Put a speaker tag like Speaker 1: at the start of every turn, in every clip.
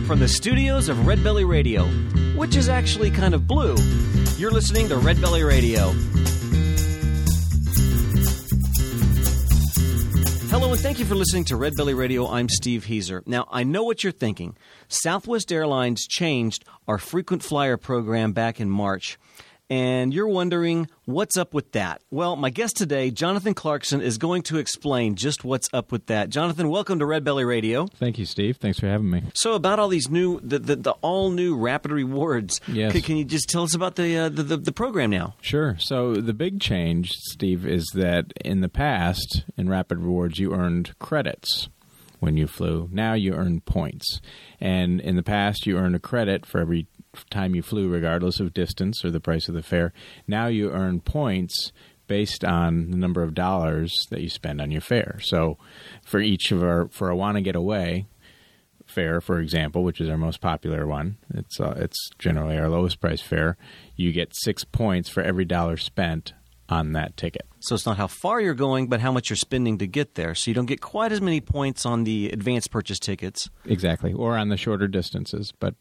Speaker 1: From the studios of Red Belly Radio, which is actually kind of blue, you're listening to Red Belly Radio. Hello, and thank you for listening to Red Belly Radio. I'm Steve Heiser. Now, I know what you're thinking. Southwest Airlines changed our frequent flyer program back in March, and you're wondering what's up with that. Well, my guest today, Jonathan Clarkson, is going to explain just what's up with that. Jonathan, welcome to Red Belly Radio.
Speaker 2: Thank you, Steve. Thanks for having me.
Speaker 1: So, about all these new, the all-new Rapid Rewards,
Speaker 2: yes.
Speaker 1: Can you just tell us about the program now?
Speaker 2: Sure. So, the big change, Steve, is that in the past, in Rapid Rewards, you earned credits when you flew. Now you earn points. And in the past, you earned a credit for every time you flew, regardless of distance or the price of the fare. Now you earn points based on the number of dollars that you spend on your fare. So for for a Wanna Get Away fare, for example, which is our most popular one, it's generally our lowest price fare, you get 6 points for every dollar spent on that ticket.
Speaker 1: So it's not how far you're going, but how much you're spending to get there. So you don't get quite as many points on the advanced purchase tickets.
Speaker 2: Exactly, or on the shorter distances. But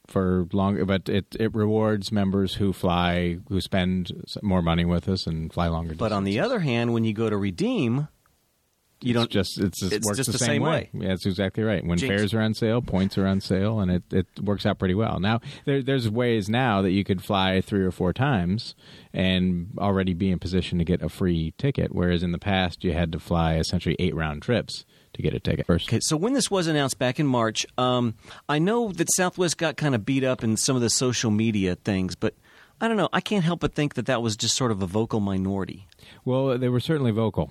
Speaker 2: it rewards members who spend more money with us and fly longer distances.
Speaker 1: But on the other hand, when you go to redeem, it works
Speaker 2: just the same way. Yeah, that's exactly right. When fares are on sale, points are on sale, and it works out pretty well. Now, there's ways now that you could fly 3 or 4 times and already be in position to get a free ticket, whereas in the past you had to fly essentially 8 round trips to get a ticket first.
Speaker 1: Okay, so when this was announced back in March, I know that Southwest got kind of beat up in some of the social media things, but I don't know. I can't help but think that was just sort of a vocal minority.
Speaker 2: Well, they were certainly vocal,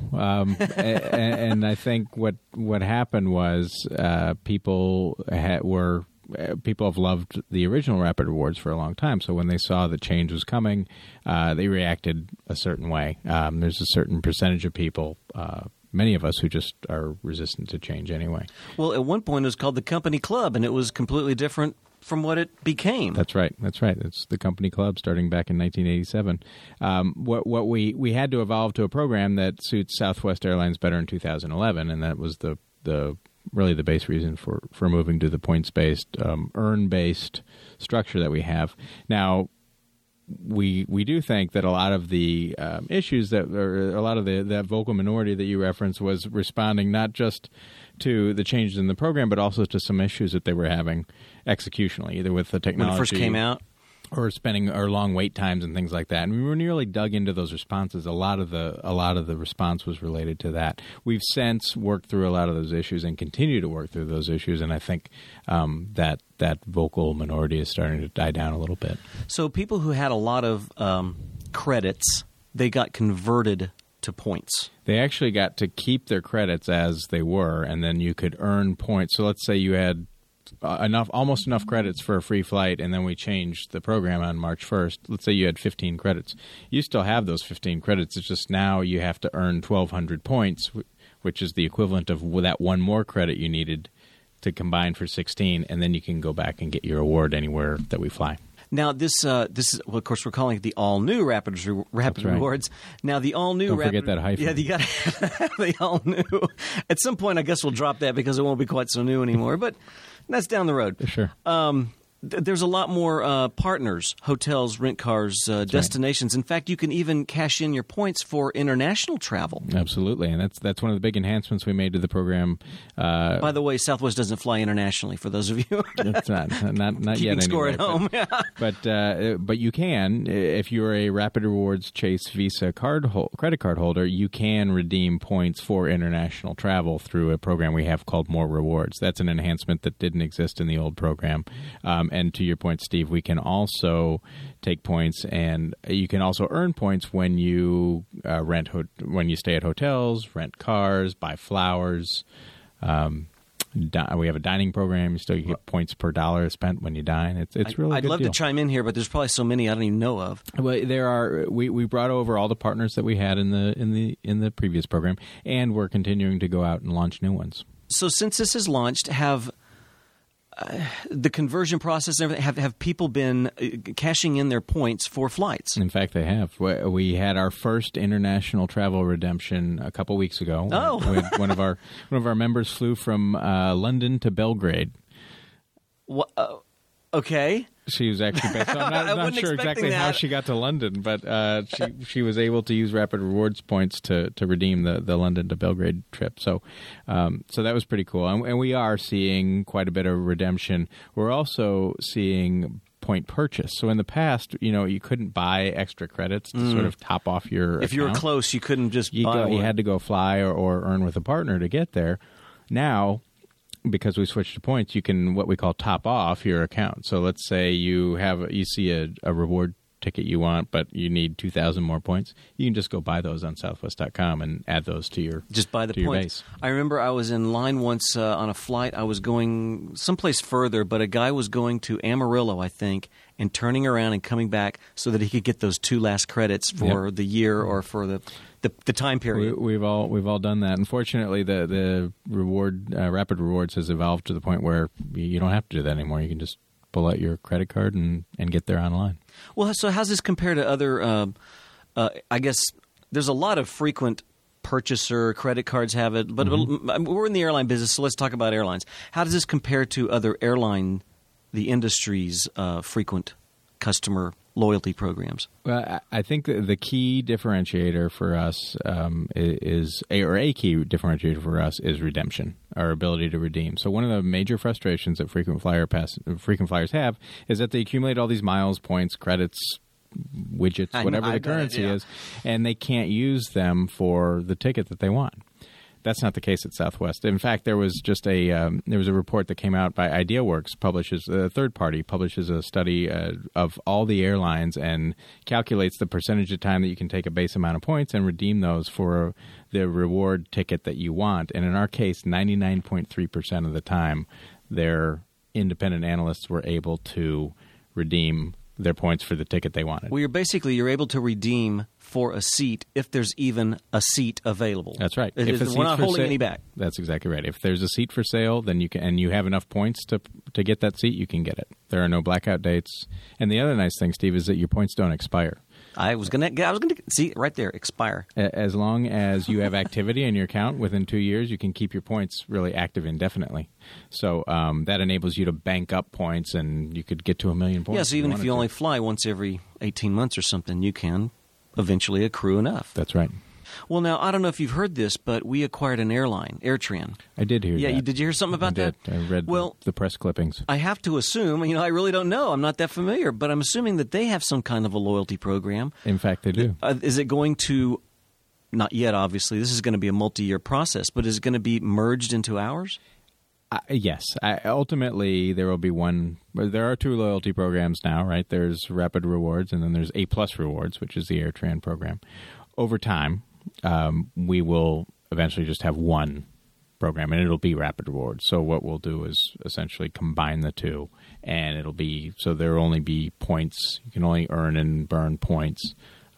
Speaker 2: and I think what happened was people have loved the original Rapid Rewards for a long time. So when they saw that change was coming, they reacted a certain way. There's a certain percentage of people. Many of us who just are resistant to change anyway.
Speaker 1: Well, at one point it was called the Company Club, and it was completely different from what it became.
Speaker 2: That's right. It's the Company Club starting back in 1987. What we had to evolve to a program that suits Southwest Airlines better in 2011, and that was really the base reason for moving to the points-based, earn-based structure that we have. Now, we do think that a lot of the issues that vocal minority that you referenced was responding not just to the changes in the program, but also to some issues that they were having executionally, either with the technology
Speaker 1: when it first came out,
Speaker 2: or long wait times and things like that. And we were nearly dug into those responses. A lot of the response was related to that. We've since worked through a lot of those issues and continue to work through those issues. And I think that vocal minority is starting to die down a little bit.
Speaker 1: So people who had a lot of credits, they got converted to points.
Speaker 2: They actually got to keep their credits as they were, and then you could earn points. So let's say you had almost enough credits for a free flight, and then we changed the program on March 1st. Let's say you had 15 credits. You still have those 15 credits. It's just now you have to earn 1,200 points, which is the equivalent of that one more credit you needed to combine for 16, and then you can go back and get your award anywhere that we fly.
Speaker 1: Now, this is, well, of course, we're calling it the all-new Rapid Rewards. Now, the all-new
Speaker 2: Don't forget that hyphen.
Speaker 1: Yeah, you got to have the all-new. At some point, I guess we'll drop that because it won't be quite so new anymore, but that's down the road.
Speaker 2: Sure.
Speaker 1: There's a lot more partners, hotels, rent cars, destinations. Right. In fact, you can even cash in your points for international travel.
Speaker 2: Absolutely, and that's one of the big enhancements we made to the program.
Speaker 1: By the way, Southwest doesn't fly internationally, for those of you.
Speaker 2: It's not yet
Speaker 1: keeping score
Speaker 2: anyway,
Speaker 1: at home.
Speaker 2: But you can, if you're a Rapid Rewards Chase Visa credit card holder, you can redeem points for international travel through a program we have called More Rewards. That's an enhancement that didn't exist in the old program. And to your point, Steve, we can also take points, and you can also earn points when you when you stay at hotels, rent cars, buy flowers. We have a dining program. You get points per dollar spent when you dine. It's really.
Speaker 1: I'd love to chime in here, but there's probably so many I don't even know of.
Speaker 2: Well, there are. We brought over all the partners that we had in the previous program, and we're continuing to go out and launch new ones.
Speaker 1: So since this is launched, have the conversion process and everything, have people been cashing in their points for flights?
Speaker 2: In fact, they have. We had our first international travel redemption a couple weeks ago.
Speaker 1: Oh.
Speaker 2: one of our members flew from London to Belgrade.
Speaker 1: Okay.
Speaker 2: She was actually based. So I'm not
Speaker 1: wasn't
Speaker 2: sure exactly
Speaker 1: expecting
Speaker 2: how
Speaker 1: that.
Speaker 2: she got to London, but she was able to use Rapid Rewards points to redeem the London to Belgrade trip. So that was pretty cool, and we are seeing quite a bit of redemption. We're also seeing point purchase. So in the past, you couldn't buy extra credits to sort of top off your
Speaker 1: If you were
Speaker 2: account.
Speaker 1: close, you couldn't just buy
Speaker 2: You
Speaker 1: one.
Speaker 2: had to go fly or earn with a partner to get there. Now, because we switched to points, you can what we call top off your account. So let's say you see a reward ticket you want, but you need 2,000 more points. You can just go buy those on Southwest.com and add those to your
Speaker 1: Just buy the
Speaker 2: to your
Speaker 1: points.
Speaker 2: base.
Speaker 1: I remember I was in line once on a flight. I was going someplace further, but a guy was going to Amarillo, I think, and turning around and coming back so that he could get those 2 last credits for the year or for the time period.
Speaker 2: We've all done that. Unfortunately, the reward Rapid Rewards has evolved to the point where you don't have to do that anymore. You can just pull out your credit card and get there online.
Speaker 1: Well, so how's this compare to other I guess there's a lot of frequent purchaser credit cards have it, but we're in the airline business, so let's talk about airlines. How does this compare to other the industry's frequent customer loyalty programs?
Speaker 2: Well, I think the key differentiator for us is redemption, our ability to redeem. So one of the major frustrations that frequent flyers have is that they accumulate all these miles, points, credits, widgets, whatever the currency is, and they can't use them for the ticket that they want. That's not the case at Southwest. In fact, there was just a report that came out by IdeaWorks, publishes a third party, publishes a study of all the airlines and calculates the percentage of time that you can take a base amount of points and redeem those for the reward ticket that you want. And in our case, 99.3% of the time, their independent analysts were able to redeem their points for the ticket they wanted.
Speaker 1: Well, you're able to redeem for a seat if there's even a seat available.
Speaker 2: That's right.
Speaker 1: We're not holding any back.
Speaker 2: That's exactly right. If there's a seat for sale, then you can, and you have enough points to get that seat, you can get it. There are no blackout dates. And the other nice thing, Steve, is that your points don't expire.
Speaker 1: I was gonna see right there, expire.
Speaker 2: As long as you have activity in your account within 2 years, you can keep your points really active indefinitely. So that enables you to bank up points, and you could get to 1 million points.
Speaker 1: Yeah, so even if you only fly once every 18 months or something, you can eventually accrue enough.
Speaker 2: That's right.
Speaker 1: Well, now, I don't know if you've heard this, but we acquired an airline, AirTran.
Speaker 2: I did hear that.
Speaker 1: Yeah, did you hear something about that?
Speaker 2: I read the press clippings.
Speaker 1: I have to assume, I really don't know. I'm not that familiar, but I'm assuming that they have some kind of a loyalty program.
Speaker 2: In fact, they do.
Speaker 1: Is it going to, not yet, obviously, this is going to be a multi-year process, but is it going to be merged into ours?
Speaker 2: Yes. Ultimately, there will be one. There are 2 loyalty programs now, right? There's Rapid Rewards, and then there's A+ Rewards, which is the AirTran program. Over time, we will eventually just have one program, and it'll be Rapid Rewards. So what we'll do is essentially combine the 2, and it'll be so there will only be points. You can only earn and burn points.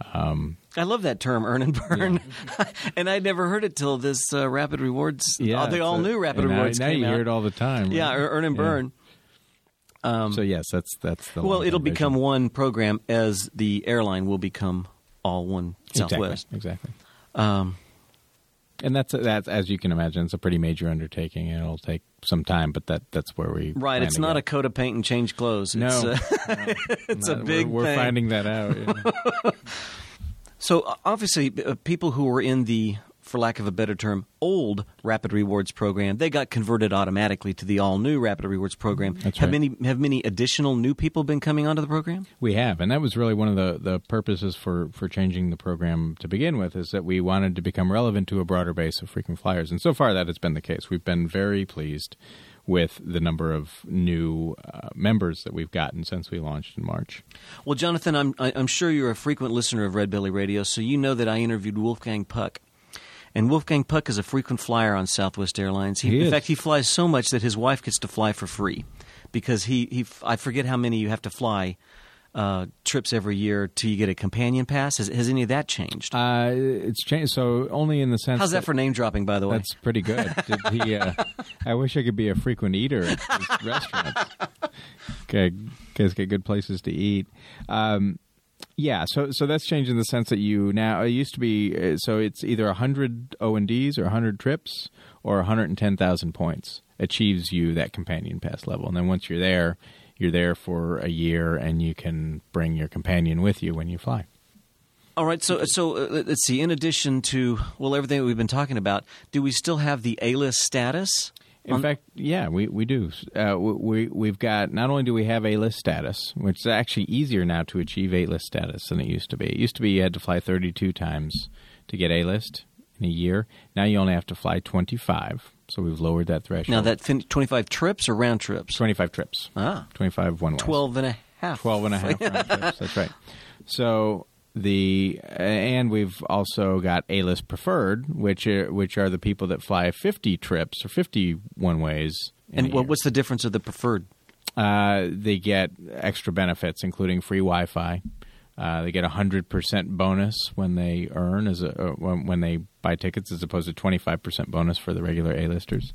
Speaker 1: I love that term, earn and burn. Yeah. And I'd never heard it till this Rapid Rewards. Yeah, they all knew Rapid Rewards
Speaker 2: now
Speaker 1: came
Speaker 2: you
Speaker 1: out.
Speaker 2: hear it all the time. Right?
Speaker 1: Yeah, earn and burn.
Speaker 2: So yes, that's the
Speaker 1: well. It'll
Speaker 2: vision.
Speaker 1: become one program as the airline will become all one Southwest.
Speaker 2: Exactly. And that's as you can imagine, it's a pretty major undertaking, and it'll take some time. But that's where we
Speaker 1: right. It's not a coat of paint and change clothes.
Speaker 2: No,
Speaker 1: it's a big.
Speaker 2: We're finding that out. Yeah.
Speaker 1: So obviously, people who were in the, for lack of a better term, old Rapid Rewards program, they got converted automatically to the all-new Rapid Rewards program.
Speaker 2: That's
Speaker 1: have
Speaker 2: right.
Speaker 1: Have many additional new people been coming onto the program?
Speaker 2: We have, and that was really one of the purposes for changing the program to begin with, is that we wanted to become relevant to a broader base of frequent flyers. And so far that has been the case. We've been very pleased with the number of new members that we've gotten since we launched in March.
Speaker 1: Well, Jonathan, I'm sure you're a frequent listener of Red Belly Radio, so you know that I interviewed Wolfgang Puck. And Wolfgang Puck is a frequent flyer on Southwest Airlines. In fact, he flies so much that his wife gets to fly for free because I forget how many you have to fly trips every year till you get a companion pass. Has any of that changed?
Speaker 2: It's changed, so only in the sense.
Speaker 1: How's that for name dropping, by the way?
Speaker 2: That's pretty good. I wish I could be a frequent eater at these restaurants. Okay, guys get good places to eat. Yeah, so that's changed in the sense that it used to be, so it's either 100 O&Ds or 100 trips or 110,000 points achieves you that companion pass level. And then once you're there, you're there for a year, and you can bring your companion with you when you fly.
Speaker 1: All right, so let's see. In addition to everything that we've been talking about, do we still have the A-list status?
Speaker 2: In fact, yeah, we do. We've got, not only do we have A-list status, which is actually easier now to achieve A-list status than it used to be. It used to be you had to fly 32 times to get A-list in a year. Now you only have to fly 25, so we've lowered that threshold.
Speaker 1: Now that 25 trips or round trips?
Speaker 2: 25 trips. 25 one way.
Speaker 1: 12 and a half.
Speaker 2: 12 and a half round trips, that's right. So... and we've also got A-list preferred, which are the people that fly 50 trips or 50 one-ways.
Speaker 1: And what's the difference of the preferred?
Speaker 2: They get extra benefits, including free Wi-Fi. They get 100% bonus when they when they buy tickets, as opposed to 25% bonus for the regular A-listers.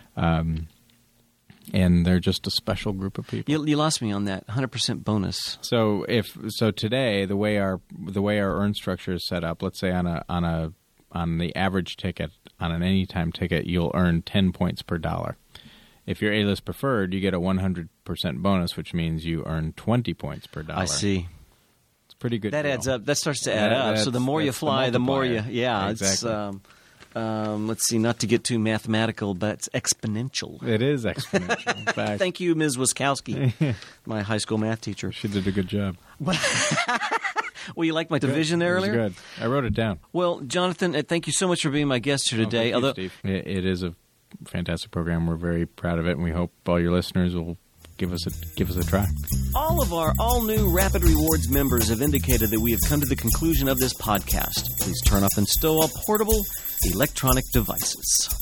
Speaker 2: And they're just a special group of people.
Speaker 1: You lost me on that 100% bonus.
Speaker 2: So today, the way our earn structure is set up, let's say on the average ticket, on an anytime ticket, you'll earn 10 points per dollar. If you're A-list preferred, you get a 100% bonus, which means you earn 20 points per dollar.
Speaker 1: I see.
Speaker 2: It's pretty good.
Speaker 1: That adds up. That starts to add up. So the more you fly, the more you. Yeah,
Speaker 2: exactly.
Speaker 1: Let's see, not to get too mathematical, but it's exponential.
Speaker 2: It is exponential. In fact,
Speaker 1: thank you, Ms. Wiskowski, my high school math teacher.
Speaker 2: She did a good job.
Speaker 1: Well, you liked my division there earlier?
Speaker 2: It was good. I wrote it down.
Speaker 1: Well, Jonathan, thank you so much for being my guest here today.
Speaker 2: Thank you, Steve. It is a fantastic program. We're very proud of it, and we hope all your listeners will give us a try.
Speaker 1: All of our all-new Rapid Rewards members have indicated that we have come to the conclusion of this podcast. Please turn off and stow all portable electronic devices.